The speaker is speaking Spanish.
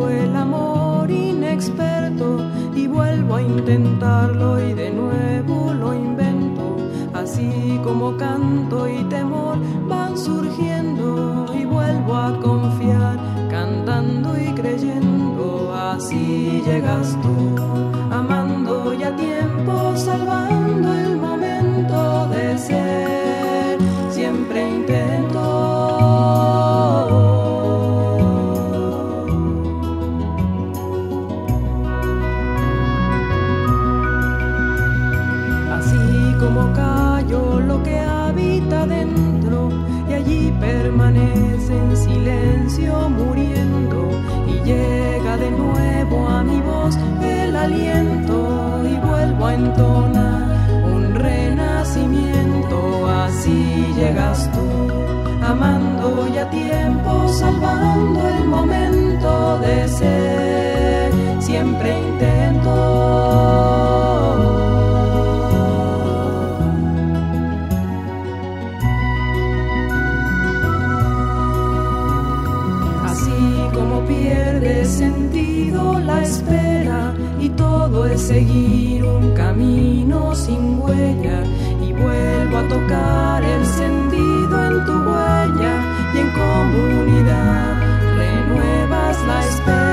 busco el amor inexperto y vuelvo a intentarlo y de nuevo lo invento. Así como canto y temor van surgiendo y vuelvo a confiar, cantando y creyendo. Así llegas tú, amando y a tiempo, salvando el momento de ser. Siempre intento. Así como callo lo que habita dentro y allí permanece en silencio muriendo y llega de nuevo a mi voz el aliento y vuelvo a entonar un renacimiento. Así llegas tú, amando y a tiempo, salvando el momento de ser. Siempre intento. Pierde sentido la espera y todo es seguir un camino sin huella y vuelvo a tocar el sentido en tu huella y en comunidad renuevas la espera.